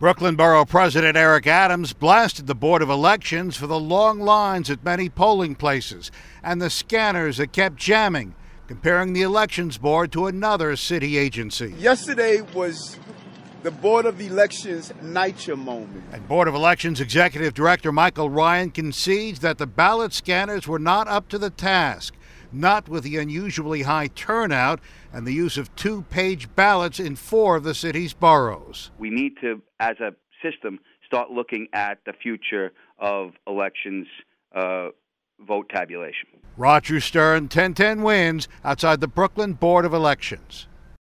Brooklyn Borough President Eric Adams blasted the Board of Elections for the long lines at many polling places and the scanners that kept jamming, comparing the Elections Board to another city agency. Yesterday was the Board of Elections NYCHA moment. And Board of Elections Executive Director Michael Ryan concedes that the ballot scanners were not up to the task, not with the unusually high turnout and the use of two-page ballots in 4 of the city's boroughs. We need to, as a system, start looking at the future of elections vote tabulation. Roger Stern, 1010 wins outside the Brooklyn Board of Elections.